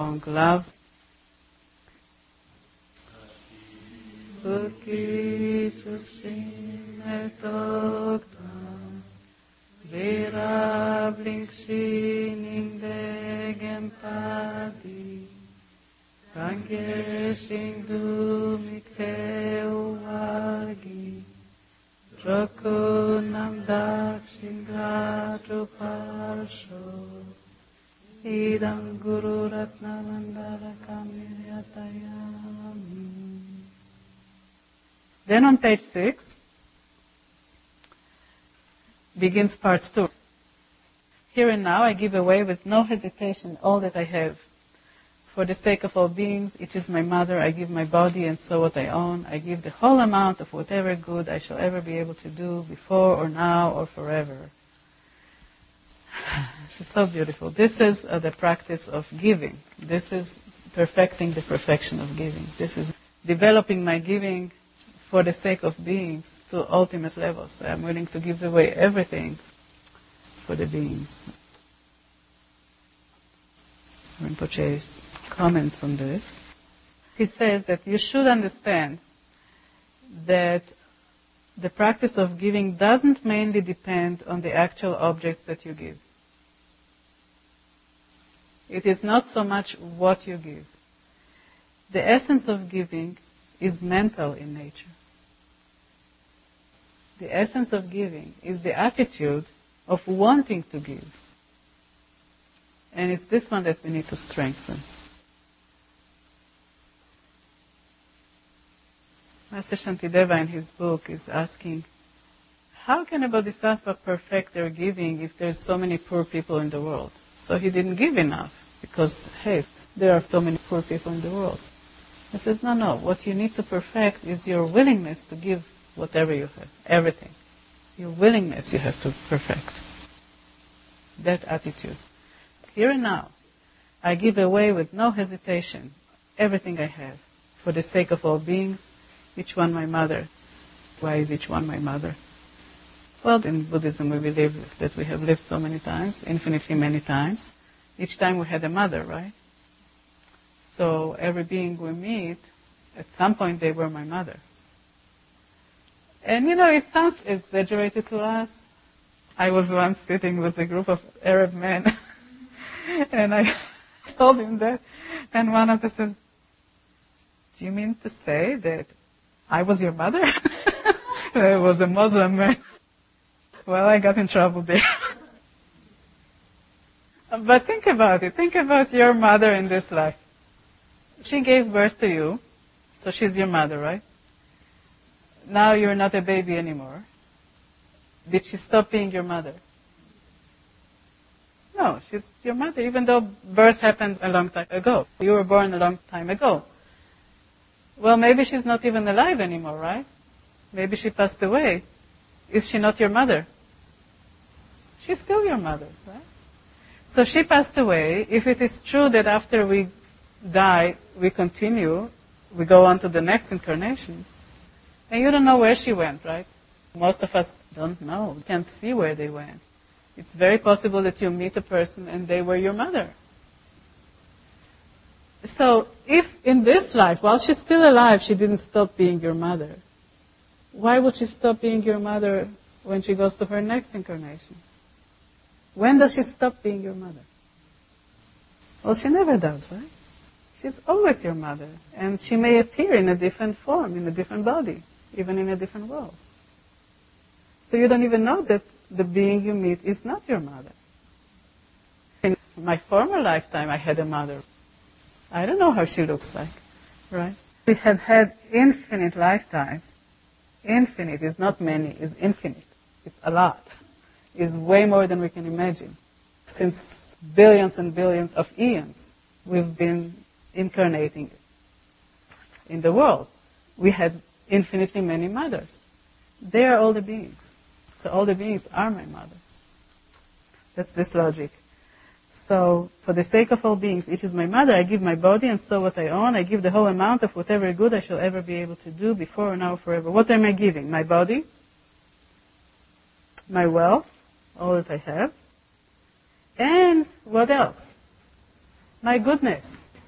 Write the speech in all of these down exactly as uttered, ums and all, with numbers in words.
Long love. Urkichusin etoktam, Virablingshin degem padi, Sangeshin dumikteu argi, Jokunam dakshin gratu parsho, Idam Guru Ratna Mandala Kamiryatayami. Then on page six begins part two. Here and now I give away with no hesitation all that I have. For the sake of all beings, it is my mother, I give my body and so what I own. I give the whole amount of whatever good I shall ever be able to do before or now or forever. This is so beautiful. This is uh, the practice of giving. This is perfecting the perfection of giving. This is developing my giving for the sake of beings to ultimate levels. So I'm willing to give away everything for the beings. Rinpoche's comments on this. He says that you should understand that the practice of giving doesn't mainly depend on the actual objects that you give. It is not so much what you give. The essence of giving is mental in nature. The essence of giving is the attitude of wanting to give. And it's this one that we need to strengthen. Master Shantideva in his book is asking, how can a bodhisattva perfect their giving if there's so many poor people in the world? So he didn't give enough because, hey, there are so many poor people in the world. He says, no, no, what you need to perfect is your willingness to give whatever you have, everything. Your willingness you have to perfect. That attitude. Here and now, I give away with no hesitation everything I have for the sake of all beings, each one my mother. Why is each one my mother? Well, in Buddhism we believe that we have lived so many times, infinitely many times. Each time we had a mother, right? So every being we meet, at some point they were my mother. And you know, it sounds exaggerated to us. I was once sitting with a group of Arab men, and I told him that, and one of them said, do you mean to say that I was your mother? It was a Muslim man. Well, I got in trouble there. But think about it. Think about your mother in this life. She gave birth to you, so she's your mother, right? Now you're not a baby anymore. Did she stop being your mother? No, she's your mother, even though birth happened a long time ago. You were born a long time ago. Well, maybe she's not even alive anymore, right? Maybe she passed away. Is she not your mother? She's still your mother, right? So she passed away. If it is true that after we die, we continue, we go on to the next incarnation, and you don't know where she went, right? Most of us don't know. We can't see where they went. It's very possible that you meet a person and they were your mother. So if in this life, while she's still alive, she didn't stop being your mother, why would she stop being your mother when she goes to her next incarnation? When does she stop being your mother? Well, she never does, right? She's always your mother. And she may appear in a different form, in a different body, even in a different world. So you don't even know that the being you meet is not your mother. In my former lifetime, I had a mother. I don't know how she looks like, right? We have had infinite lifetimes. Infinite is not many, is infinite. It's a lot. It's way more than we can imagine. Since billions and billions of eons, we've been incarnating in the world. We had infinitely many mothers. They are all the beings. So all the beings are my mothers. That's this logic. So, for the sake of all beings, it is my mother, I give my body and so what I own, I give the whole amount of whatever good I shall ever be able to do before or now forever. What am I giving? My body, my wealth, all that I have, and what else? My goodness.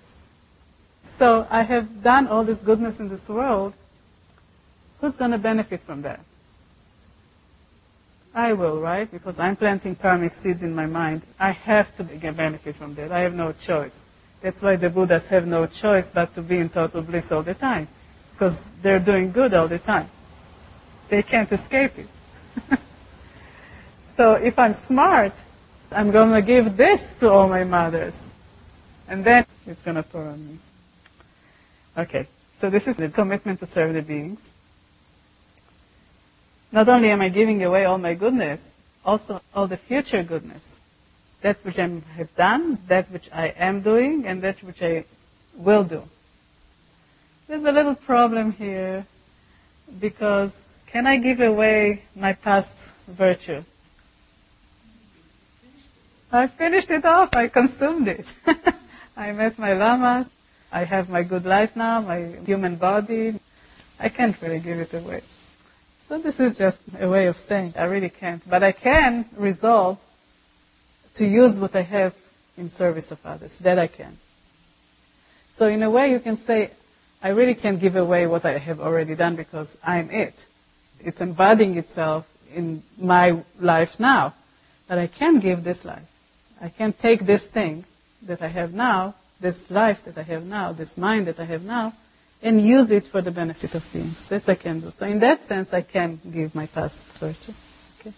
So I have done all this goodness in this world. Who's going to benefit from that? I will, right? Because I'm planting karmic seeds in my mind. I have to get benefit from that. I have no choice. That's why the Buddhas have no choice but to be in total bliss all the time. Because they're doing good all the time. They can't escape it. So if I'm smart, I'm going to give this to all my mothers. And then it's going to pour on me. Okay, so this is the commitment to serve the beings. Not only am I giving away all my goodness, also all the future goodness. That which I have done, that which I am doing, and that which I will do. There's a little problem here, because can I give away my past virtue? I finished it off. I consumed it. I met my lamas. I have my good life now, my human body. I can't really give it away. So this is just a way of saying I really can't. But I can resolve to use what I have in service of others. That I can. So in a way you can say, I really can't give away what I have already done because I'm it. It's embodying itself in my life now. But I can give this life. I can take this thing that I have now, this life that I have now, this mind that I have now, and use it for the benefit of beings. This I can do. So in that sense, I can give my past virtue. Okay.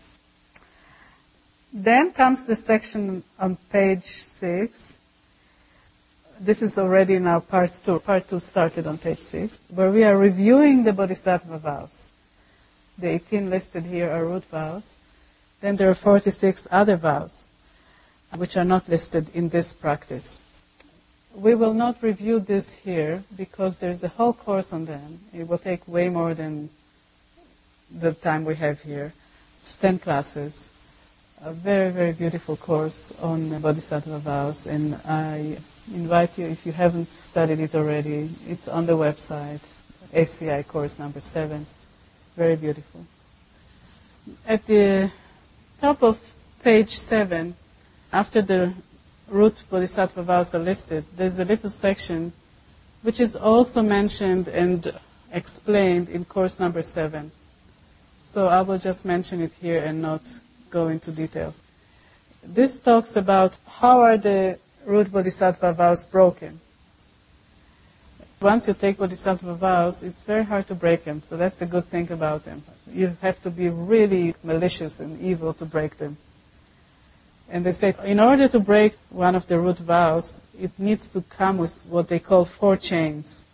Then comes the section on page six. This is already now part two. Part two started on page six, where we are reviewing the Bodhisattva vows. The eighteen listed here are root vows. Then there are forty-six other vows, which are not listed in this practice. We will not review this here because there's a whole course on them. It will take way more than the time we have here. It's ten classes. A very, very beautiful course on Bodhisattva vows, and I invite you, if you haven't studied it already, it's on the website, A C I course number seven. Very beautiful. At the top of page seven, after the root Bodhisattva vows are listed, there's a little section which is also mentioned and explained in course number seven. So I will just mention it here and not go into detail. This talks about how are the root Bodhisattva vows broken. Once you take Bodhisattva vows, it's very hard to break them, so that's a good thing about them. You have to be really malicious and evil to break them. And they say, in order to break one of the root vows, it needs to come with what they call four chains.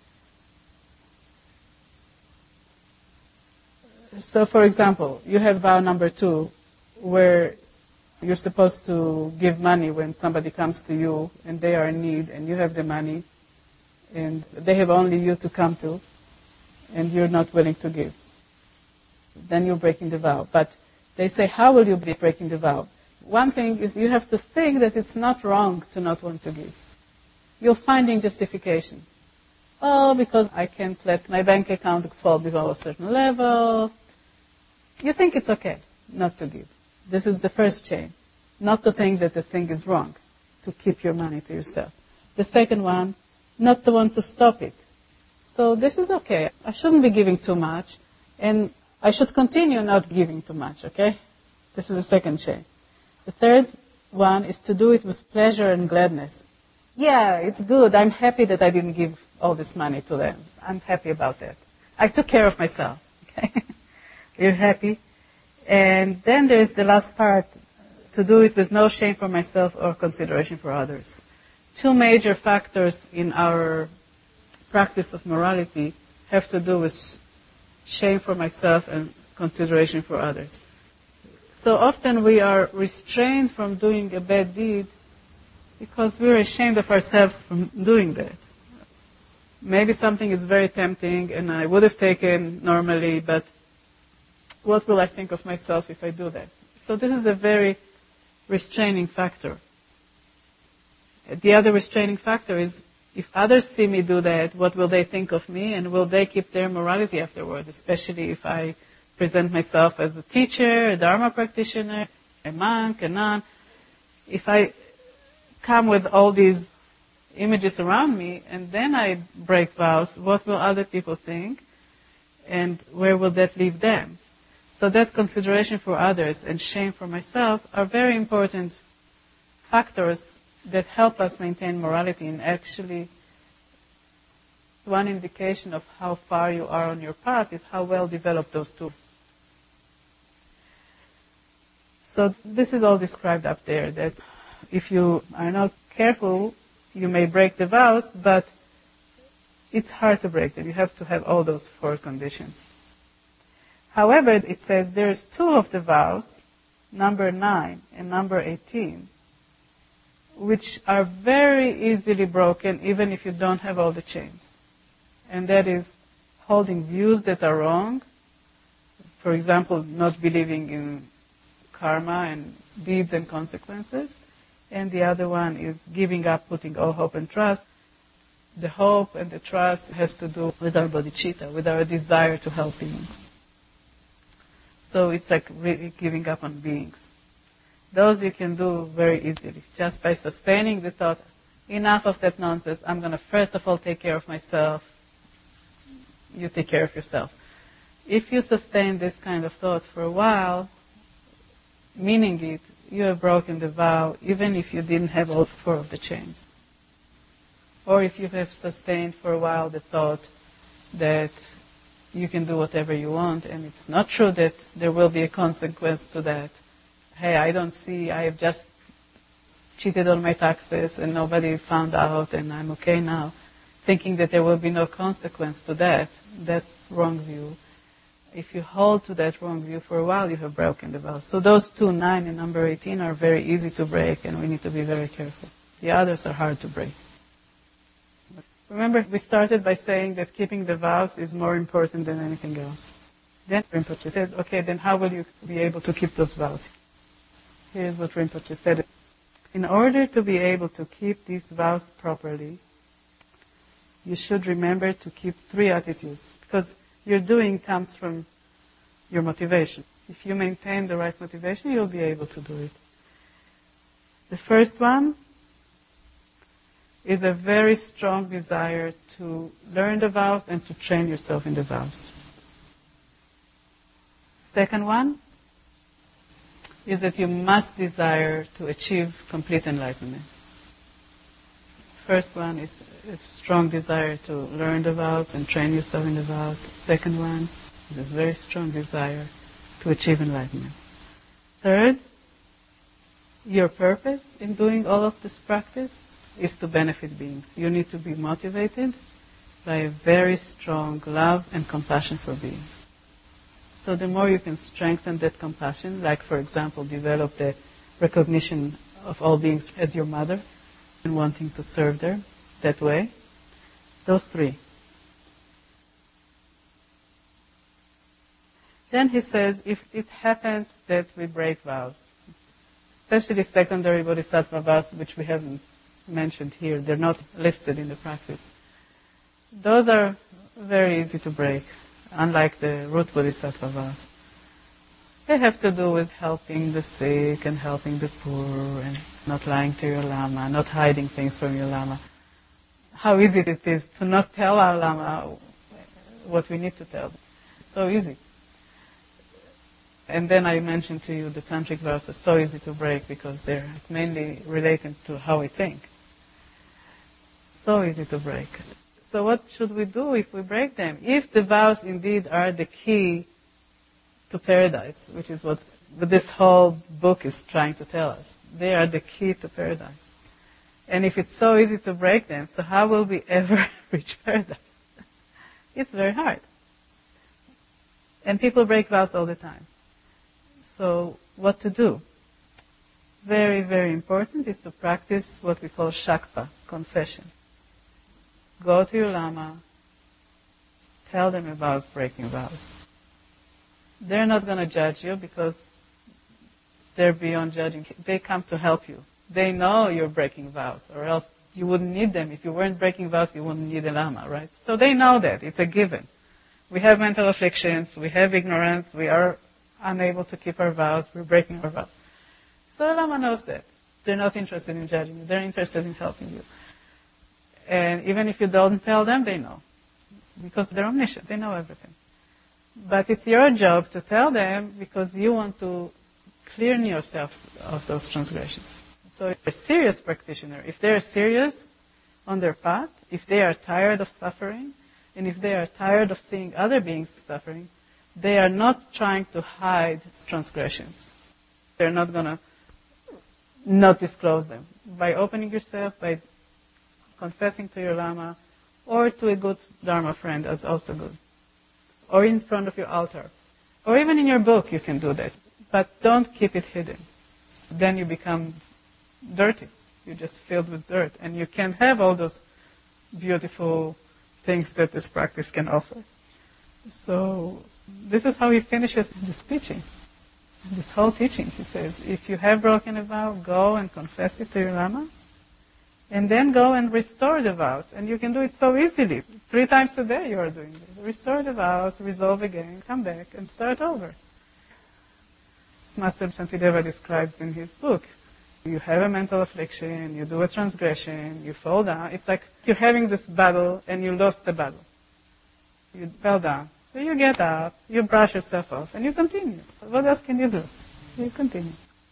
So, for example, you have vow number two, where you're supposed to give money when somebody comes to you and they are in need and you have the money and they have only you to come to and you're not willing to give. Then you're breaking the vow. But they say, how will you be breaking the vow? One thing is you have to think that it's not wrong to not want to give. You're finding justification. Oh, because I can't let my bank account fall below a certain level. You think it's okay not to give. This is the first chain. Not to think that the thing is wrong, to keep your money to yourself. The second one, not to want to stop it. So this is okay. I shouldn't be giving too much, and I should continue not giving too much, okay? This is the second chain. The third one is to do it with pleasure and gladness. Yeah, it's good. I'm happy that I didn't give all this money to them. I'm happy about that. I took care of myself. Okay? You're happy? And then there's the last part, to do it with no shame for myself or consideration for others. Two major factors in our practice of morality have to do with shame for myself and consideration for others. So often we are restrained from doing a bad deed because we're ashamed of ourselves from doing that. Maybe something is very tempting and I would have taken normally, but what will I think of myself if I do that? So this is a very restraining factor. The other restraining factor is if others see me do that, what will they think of me and will they keep their morality afterwards, especially if I present myself as a teacher, a Dharma practitioner, a monk, a nun. If I come with all these images around me, and then I break vows, what will other people think? And where will that leave them? So that consideration for others and shame for myself are very important factors that help us maintain morality, and actually one indication of how far you are on your path is how well developed those two. So this is all described up there, that if you are not careful, you may break the vows, but it's hard to break them. You have to have all those four conditions. However, it says there's two of the vows, number nine and number eighteen, which are very easily broken even if you don't have all the chains. And that is holding views that are wrong. For example, not believing in karma and deeds and consequences. And the other one is giving up, putting all hope and trust. The hope and the trust has to do with our bodhicitta, with our desire to help beings. So it's like really giving up on beings. Those you can do very easily, just by sustaining the thought, enough of that nonsense, I'm going to first of all take care of myself, you take care of yourself. If you sustain this kind of thought for a while, meaning it, you have broken the vow, even if you didn't have all four of the chains. Or if you have sustained for a while the thought that you can do whatever you want, and it's not true that there will be a consequence to that. Hey, I don't see, I have just cheated on my taxes and nobody found out and I'm okay now. Thinking that there will be no consequence to that, that's wrong view. If you hold to that wrong view for a while, you have broken the vow. So those two, nine and number eighteen, are very easy to break, and we need to be very careful. The others are hard to break. Remember, we started by saying that keeping the vows is more important than anything else. Then Rinpoche says, okay, then how will you be able to keep those vows? Here's what Rinpoche said. In order to be able to keep these vows properly, you should remember to keep three attitudes, because your doing comes from your motivation. If you maintain the right motivation, you'll be able to do it. The first one is a very strong desire to learn the vows and to train yourself in the vows. Second one is that you must desire to achieve complete enlightenment. First one is a strong desire to learn the vows and train yourself in the vows. Second one is a very strong desire to achieve enlightenment. Third, your purpose in doing all of this practice is to benefit beings. You need to be motivated by a very strong love and compassion for beings. So the more you can strengthen that compassion, like for example, develop the recognition of all beings as your mother and wanting to serve them that way, those three. Then he says, if it happens that we break vows, especially secondary bodhisattva vows, which we haven't mentioned here, they're not listed in the practice. Those are very easy to break, unlike the root bodhisattva vows. They have to do with helping the sick and helping the poor and not lying to your lama, not hiding things from your lama. How easy it is to not tell our lama what we need to tell them. So easy. And then I mentioned to you the tantric vows are so easy to break because they're mainly related to how we think. So easy to break. So what should we do if we break them? If the vows indeed are the key to paradise, which is what this whole book is trying to tell us. They are the key to paradise. And if it's so easy to break them, so how will we ever reach paradise? It's very hard. And people break vows all the time. So what to do? Very, very important is to practice what we call shakpa, confession. Go to your lama, tell them about breaking vows. They're not going to judge you because they're beyond judging. They come to help you. They know you're breaking vows, or else you wouldn't need them. If you weren't breaking vows, you wouldn't need a lama, right? So they know that. It's a given. We have mental afflictions, we have ignorance, we are unable to keep our vows, we're breaking our vows. So the lama knows that. They're not interested in judging you. They're interested in helping you. And even if you don't tell them, they know. Because they're omniscient, they know everything. But it's your job to tell them because you want to clean yourself of those transgressions. So if a serious practitioner, if they're serious on their path, if they are tired of suffering, and if they are tired of seeing other beings suffering, they are not trying to hide transgressions. They're not going to not disclose them. By opening yourself, by confessing to your Lama, or to a good Dharma friend, that's also good. Or in front of your altar. Or even in your book you can do that. But don't keep it hidden. Then you become dirty. You're just filled with dirt. And you can't have all those beautiful things that this practice can offer. So this is how he finishes this teaching. This whole teaching, he says, if you have broken a vow, go and confess it to your Lama. And then go and restore the vows. And you can do it so easily. Three times a day you are doing it. Restore the vows, resolve again, come back, and start over. Master Shantideva describes in his book, you have a mental affliction, you do a transgression, you fall down. It's like you're having this battle and you lost the battle. You fell down. So you get up, you brush yourself off, and you continue. What else can you do? You continue.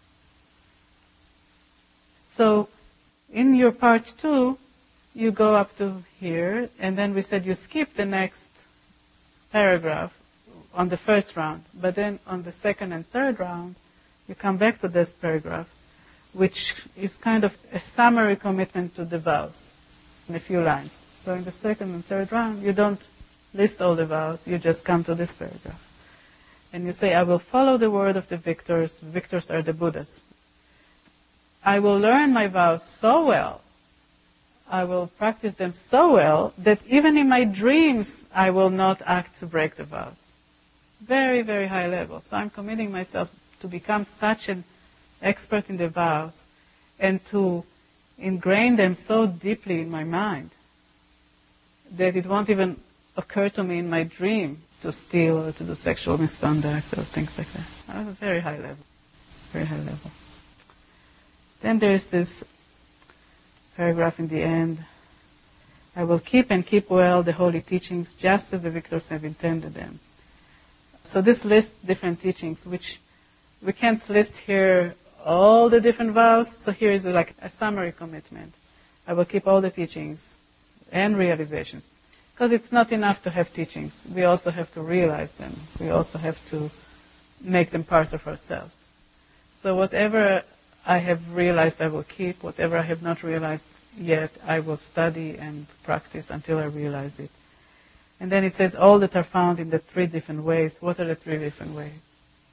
So, in your part two, you go up to here, and then we said you skip the next paragraph on the first round, but then on the second and third round, you come back to this paragraph, which is kind of a summary commitment to the vows in a few lines. So in the second and third round, you don't list all the vows, you just come to this paragraph. And you say, I will follow the word of the victors. Victors are the Buddhas. I will learn my vows so well, I will practice them so well, that even in my dreams I will not act to break the vows. Very, very high level. So I'm committing myself to become such an expert in the vows and to ingrain them so deeply in my mind that it won't even occur to me in my dream to steal or to do sexual misconduct or things like that. On a very high level. Very high level. Then there's this paragraph in the end. I will keep and keep well the holy teachings just as the victors have intended them. So this lists different teachings, which we can't list here all the different vows. So here is like a summary commitment. I will keep all the teachings and realizations. Because it's not enough to have teachings. We also have to realize them. We also have to make them part of ourselves. So whatever I have realized I will keep, whatever I have not realized yet, I will study and practice until I realize it. And then it says all that are found in the three different ways. What are the three different ways?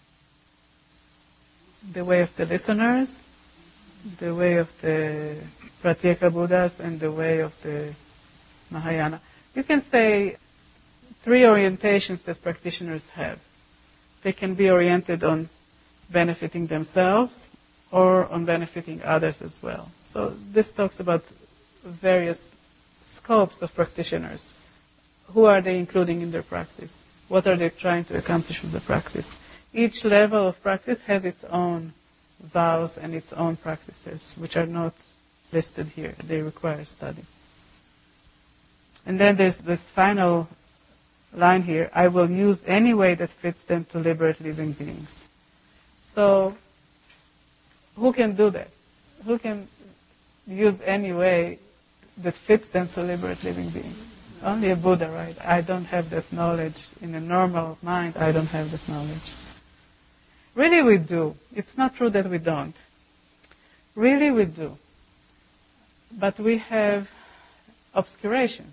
The way of the listeners, the way of the Pratyeka Buddhas, and the way of the Mahayana. You can say three orientations that practitioners have. They can be oriented on benefiting themselves or on benefiting others as well. So this talks about various scopes of practitioners. Who are they including in their practice? What are they trying to accomplish with the practice? Each level of practice has its own vows and its own practices, which are not listed here. They require study. And then there's this final line here, I will use any way that fits them to liberate living beings. So, who can do that? Who can use any way that fits them to liberate living beings? Only a Buddha, right? I don't have that knowledge. In a normal mind, I don't have that knowledge. Really we do. It's not true that we don't. Really we do. But we have obscurations.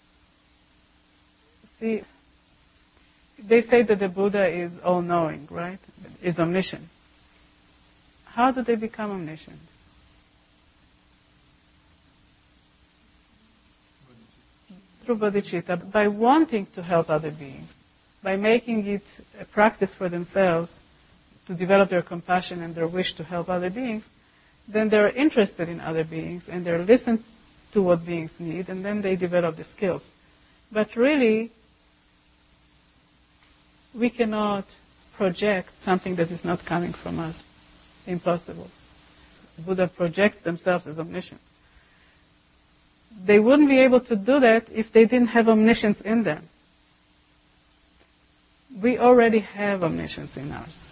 See, they say that the Buddha is all-knowing, right? Is omniscient. How do they become omniscient? Through bodhicitta, by wanting to help other beings, by making it a practice for themselves to develop their compassion and their wish to help other beings, then they're interested in other beings and they're listening to what beings need, and then they develop the skills. But really, we cannot project something that is not coming from us. Impossible. Buddha projects themselves as omniscient. they wouldn't be able to do that if they didn't have omniscience in them. We already have omniscience in us.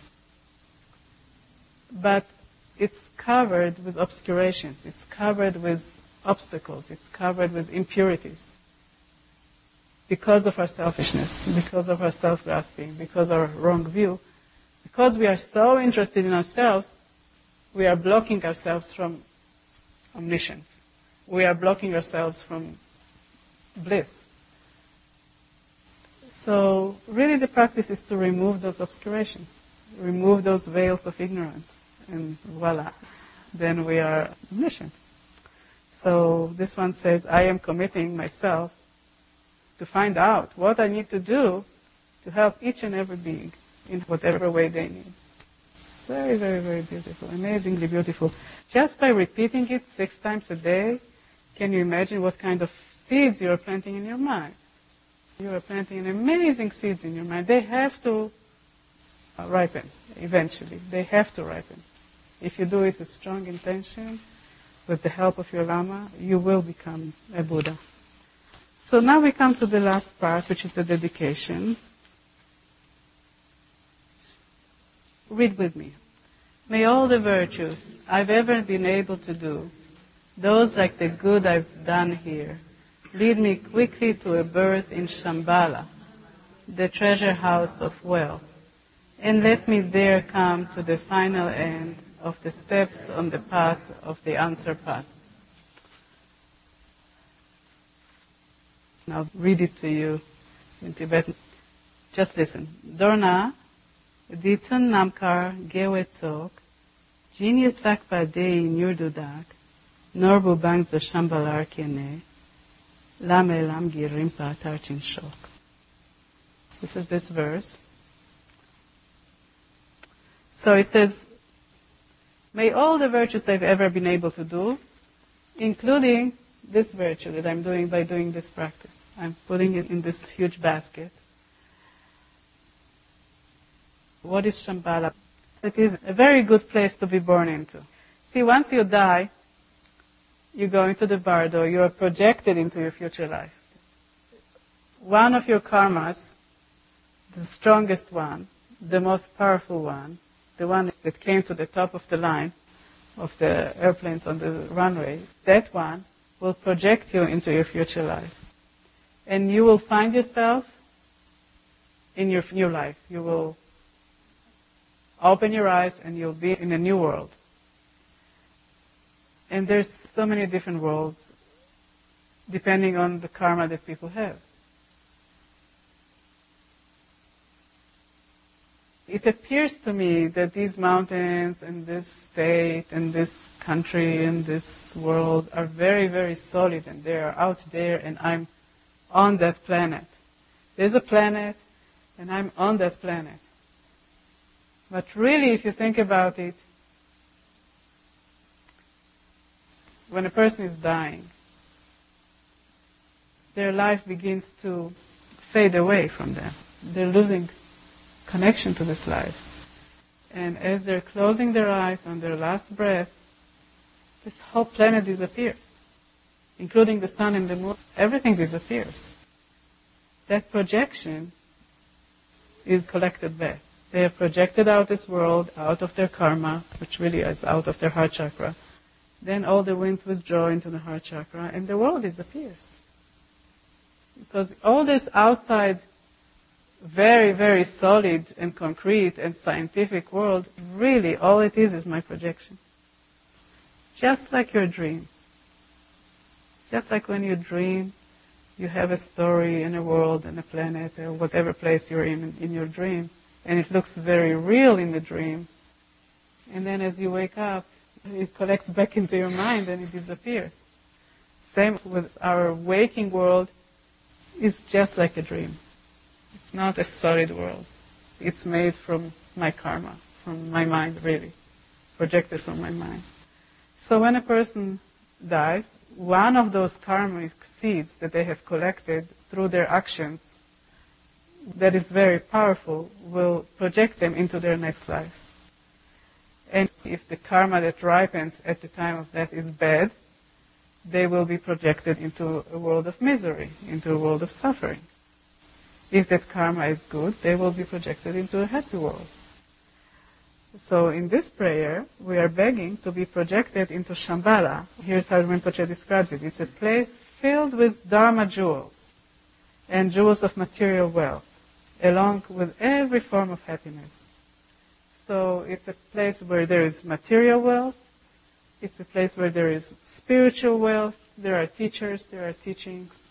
But it's covered with obscurations. It's covered with obstacles. It's covered with impurities. Because of our selfishness, because of our self-grasping, because of our wrong view. Because we are so interested in ourselves, we are blocking ourselves from omniscience. We are blocking ourselves from bliss. So really the practice is to remove those obscurations, remove those veils of ignorance, and voila, then we are omniscient. So this one says, I am committing myself to find out what I need to do to help each and every being in whatever way they need. Very, very, very beautiful, amazingly beautiful. Just by repeating it six times a day, can you imagine what kind of seeds you are planting in your mind? You are planting amazing seeds in your mind. They have to uh, ripen eventually. They have to ripen. If you do it with strong intention, with the help of your Lama, you will become a Buddha. So now we come to the last part, which is the dedication. Read with me. May all the virtues I've ever been able to do, those like the good I've done here, lead me quickly to a birth in Shambhala, the treasure house of wealth, and let me there come to the final end of the steps on the path of the unsurpassed. I'll read it to you in Tibetan. Just listen. Dorna, Ditsun Namkar Gewetzok, Genius Sakpa Dei Nyurdudak, Norbu Bangzo Shambalar Kene, Lame Lamgi Rimpa Tarchin Shok. This is this verse. So it says, may all the virtues I've ever been able to do, including this virtue that I'm doing by doing this practice. I'm putting it in this huge basket. What is Shambhala? It is a very good place to be born into. See, once you die, you go into the bardo, you are projected into your future life. One of your karmas, the strongest one, the most powerful one, the one that came to the top of the line of the airplanes on the runway, that one will project you into your future life. And you will find yourself in your new life. You will open your eyes and you'll be in a new world. And there's so many different worlds depending on the karma that people have. It appears to me that these mountains and this state and this country and this world are very, very solid, and they are out there, and I'm on that planet. There's a planet and I'm on that planet. But really, if you think about it, when a person is dying, their life begins to fade away from them. They're losing connection to this life. And as they're closing their eyes on their last breath, this whole planet disappears, including the sun and the moon. Everything disappears. That projection is collected back. They have projected out this world, out of their karma, which really is out of their heart chakra. Then all the winds withdraw into the heart chakra, and the world disappears. Because all this outside, very, very solid and concrete and scientific world, really all it is is my projection. Just like your dream. Just like when you dream, you have a story and a world and a planet or whatever place you're in in your dream, and it looks very real in the dream. And then as you wake up, it collects back into your mind and it disappears. Same with our waking world. It's just like a dream. It's not a solid world. It's made from my karma, from my mind, really, projected from my mind. So when a person dies, one of those karmic seeds that they have collected through their actions that is very powerful will project them into their next life. And if the karma that ripens at the time of death is bad, they will be projected into a world of misery, into a world of suffering. If that karma is good, they will be projected into a happy world. So in this prayer, we are begging to be projected into Shambhala. Here's how Rinpoche describes it. It's a place filled with Dharma jewels and jewels of material wealth, along with every form of happiness. So it's a place where there is material wealth. It's a place where there is spiritual wealth. There are teachers, there are teachings.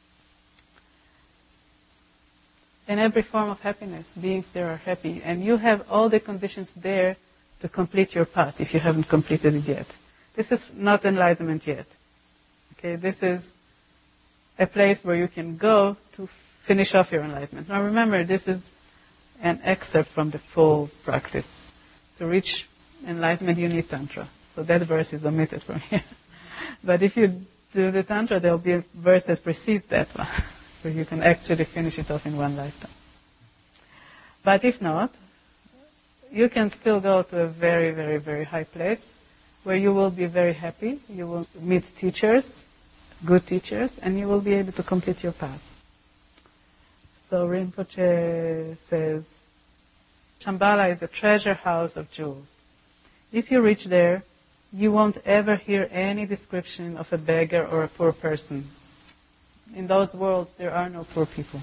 And every form of happiness, beings there are happy. And you have all the conditions there to complete your path if you haven't completed it yet. This is not enlightenment yet. Okay, this is a place where you can go to finish off your enlightenment. Now remember, this is an excerpt from the full practice. To reach enlightenment, you need Tantra. So that verse is omitted from here. But if you do the Tantra, there will be a verse that precedes that one, where you can actually finish it off in one lifetime. But if not, you can still go to a very, very, very high place where you will be very happy. You will meet teachers, good teachers, and you will be able to complete your path. So Rinpoche says, Shambhala is a treasure house of jewels. If you reach there, you won't ever hear any description of a beggar or a poor person. In those worlds, there are no poor people.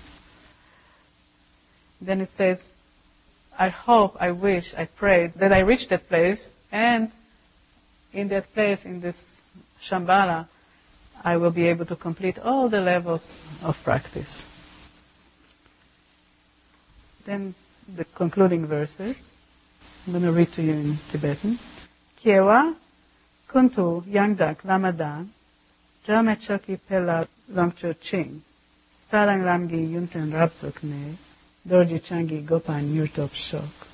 Then it says, I hope, I wish, I pray that I reach that place, and in that place, in this Shambhala, I will be able to complete all the levels of practice. Then the concluding verses. I'm going to read to you in Tibetan. Kiewa kuntu yangdak lamadan jame chaki pela longcho ching sarang lamgi yunten rabzok ne dorji changi gopan yurtop shok.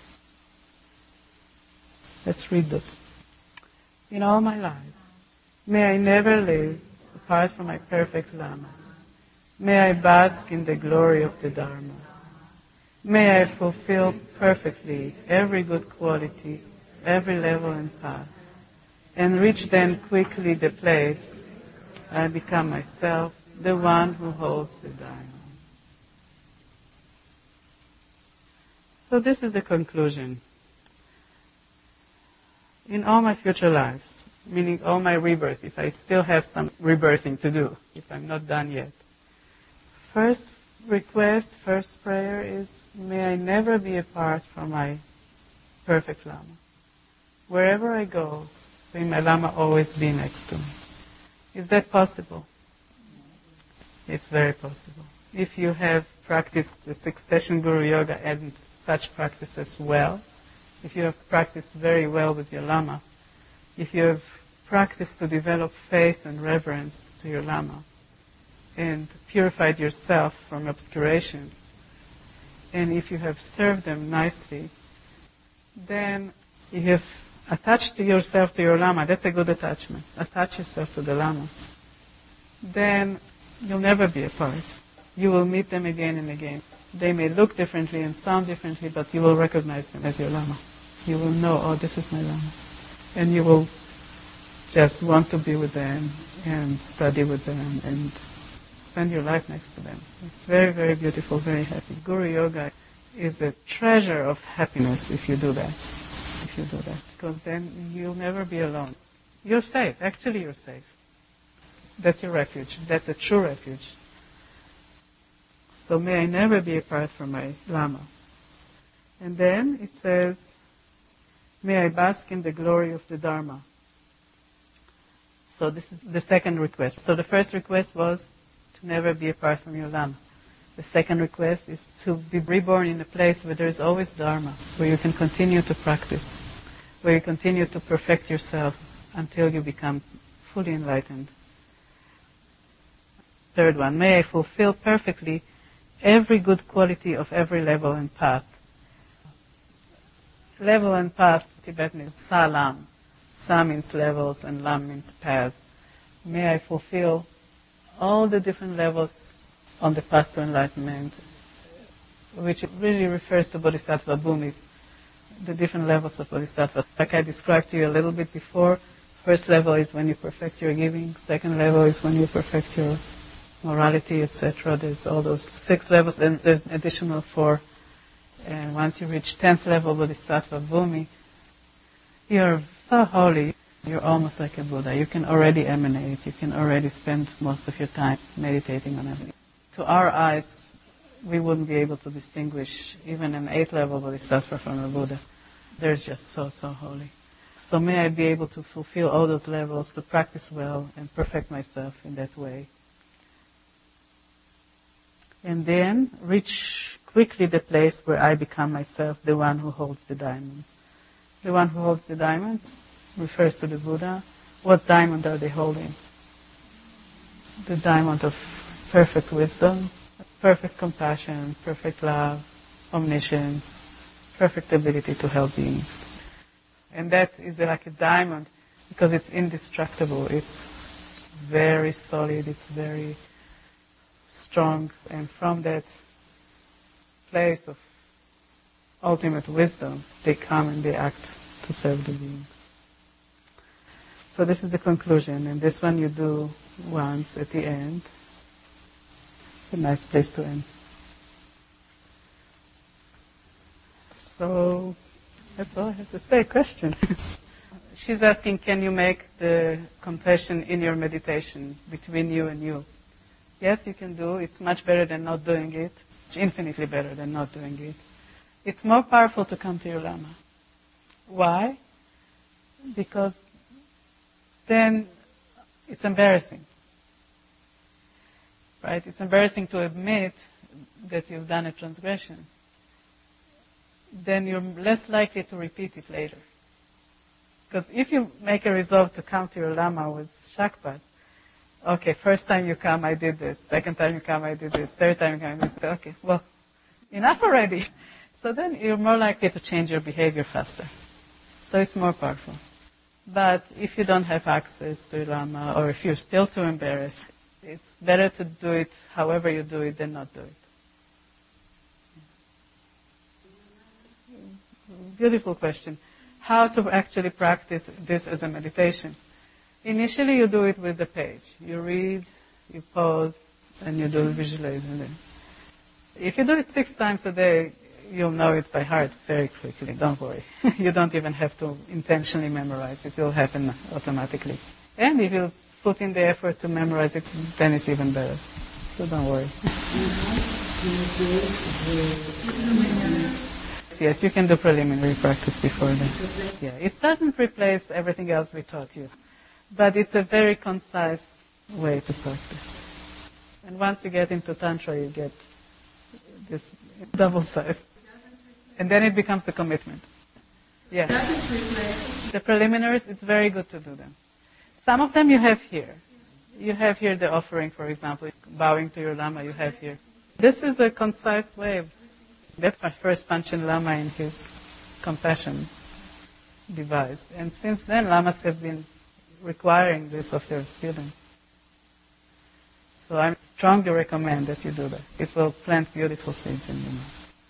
Let's read this. In all my lives, may I never live apart from my perfect lamas. May I bask in the glory of the Dharma. May I fulfill perfectly every good quality, every level and path, and reach then quickly the place I become myself, the one who holds the Dharma. So this is the conclusion. In all my future lives, meaning all my rebirth, if I still have some rebirthing to do, if I'm not done yet, first request, first prayer is, may I never be apart from my perfect Lama. Wherever I go, may my Lama always be next to me. Is that possible? It's very possible. If you have practiced the succession Guru Yoga and such practices well, if you have practiced very well with your Lama, if you have practiced to develop faith and reverence to your Lama, and purified yourself from obscurations, and if you have served them nicely, then you have attached yourself to your Lama. That's a good attachment. Attach yourself to the Lama. Then you'll never be apart. You will meet them again and again. They may look differently and sound differently, but you will recognize them as your Lama. You will know, oh, this is my Lama. And you will just want to be with them and study with them and spend your life next to them. It's very, very beautiful, very happy. Guru Yoga is a treasure of happiness if you do that. If you do that. Because then you'll never be alone. You're safe. Actually, you're safe. That's your refuge. That's a true refuge. So may I never be apart from my Lama. And then it says, may I bask in the glory of the Dharma. So this is the second request. So the first request was to never be apart from your Lama. The second request is to be reborn in a place where there is always Dharma, where you can continue to practice, where you continue to perfect yourself until you become fully enlightened. Third one, may I fulfill perfectly every good quality of every level and path. Level and path, Tibetan is salam. Sa means levels and lam means path. May I fulfill all the different levels on the path to enlightenment, which really refers to Bodhisattva Bhumis, the different levels of Bodhisattvas. Like I described to you a little bit before, First level is when you perfect your giving. Second level is when you perfect your morality, et cetera. There's all those six levels, and there's additional four. And once you reach tenth level, Bodhisattva Bhumi, you're so holy, you're almost like a Buddha. You can already emanate. You can already spend most of your time meditating on everything. To our eyes, we wouldn't be able to distinguish even an eighth level Bodhisattva from a Buddha. They're just so, so holy. So may I be able to fulfill all those levels, to practice well and perfect myself in that way. And then reach quickly the place where I become myself the one who holds the diamond. The one who holds the diamond refers to the Buddha. What diamond are they holding? The diamond of perfect wisdom, perfect compassion, perfect love, omniscience, perfect ability to help beings. And that is like a diamond because it's indestructible. It's very solid. It's very strong. And from that place of ultimate wisdom, they come and they act to serve the beings. So this is the conclusion. And this one you do once at the end. It's a nice place to end. So that's all I have to say. Question. She's asking, can you make the compassion in your meditation between you and you? Yes, you can do. It's much better than not doing it. It's infinitely better than not doing it. It's more powerful to come to your Lama. Why? Because then it's embarrassing. Right? It's embarrassing to admit that you've done a transgression. Then you're less likely to repeat it later. Because if you make a resolve to come to your Lama with Shakpas, okay, first time you come, I did this. Second time you come, I did this. Third time you come, I did this. Okay, well, enough already. So then you're more likely to change your behavior faster. So it's more powerful. But if you don't have access to your Lama, or if you're still too embarrassed, it's better to do it however you do it than not do it. Beautiful question. How to actually practice this as a meditation? Initially, you do it with the page. You read, you pause, and you do visualization. If you do it six times a day, you'll know it by heart very quickly. Don't worry. You don't even have to intentionally memorize it. It will happen automatically. And if you put in the effort to memorize it, then it's even better. So don't worry. Yes, you can do preliminary practice before that. Yeah, it doesn't replace everything else we taught you, but it's a very concise way to practice. And once you get into Tantra, you get this double size. And then it becomes a commitment. Yeah. The preliminaries, it's very good to do them. Some of them you have here. You have here the offering, for example, bowing to your Lama, you have here. This is a concise way of That's my first Panchen Lama in his compassion devised. And since then, Lamas have been requiring this of their students. So I strongly recommend that you do that. It will plant beautiful seeds in you.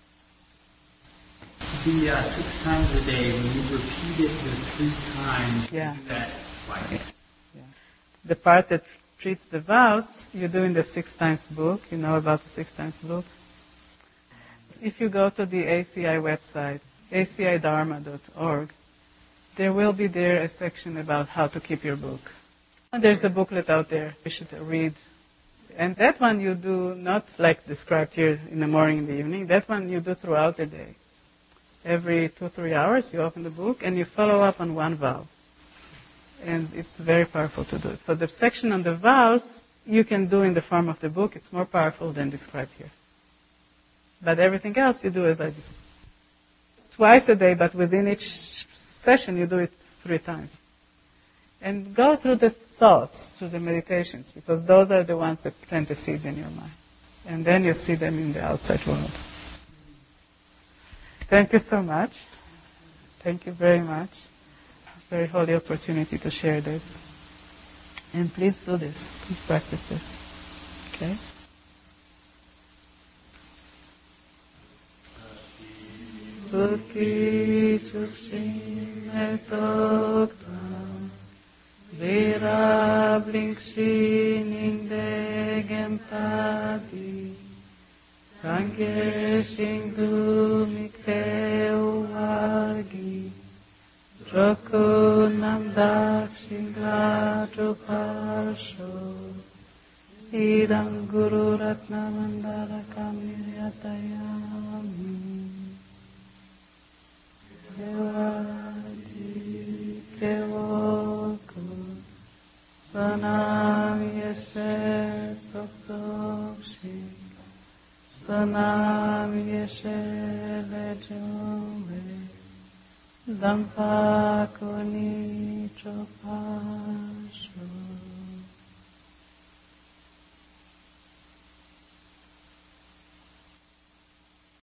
The uh, six times a day, when you repeat it the three times, yeah. you do that twice. Yeah. The part that treats the vows, you do in the Six Times book. You know about the Six Times book? If you go to the A C I website, a c i dharma dot org, there will be there a section about how to keep your book. And there's a booklet out there you should read. And that one you do not like described here in the morning and the evening. That one you do throughout the day. Every two, three hours you open the book and you follow up on one vow. And it's very powerful to do it. So the section on the vows you can do in the form of the book. It's more powerful than described here. But everything else you do as I just twice a day, but within each session you do it three times. And go through the thoughts, through the meditations, because those are the ones that plant the seeds in your mind. And then you see them in the outside world. Thank you so much. Thank you very much. Very holy opportunity to share this. And please do this. Please practice this. Okay? Buki chushin etoktam Tera blink shining degen padi Sange shingdu mikreu vargi Roku namdak shingla druparsho Idam guru ratna mandara kamiryatayami Devati kevoku Sanam yeshe soktokshi Sanam yeshe lejumve Dampakoni chopa